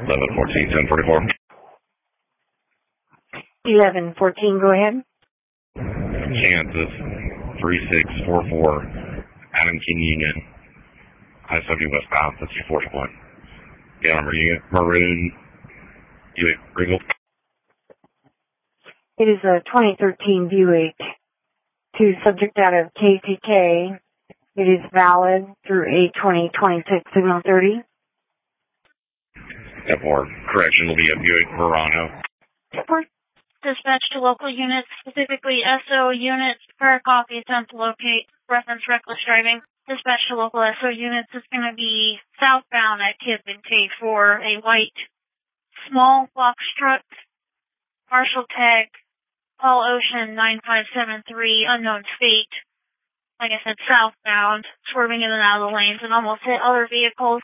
1114, 1044. 1114, go ahead. Kansas, 3644, Adamson Union, I-70 westbound, that's your 41. Yeah, Maroon, Buick Regal. It is a 2013 Buick to subject out of KCK. It is valid through 8/20/26, signal 30. Step 4, correction will be a Buick Verano. Dispatch to local units, specifically SO units, per copy attempt to locate, reference reckless driving. Dispatch to local SO units is going to be southbound at Kidman K4, a white small box truck, partial tag, Paul Ocean 9573, unknown state. Like I said, southbound, swerving in and out of the lanes and almost hit other vehicles.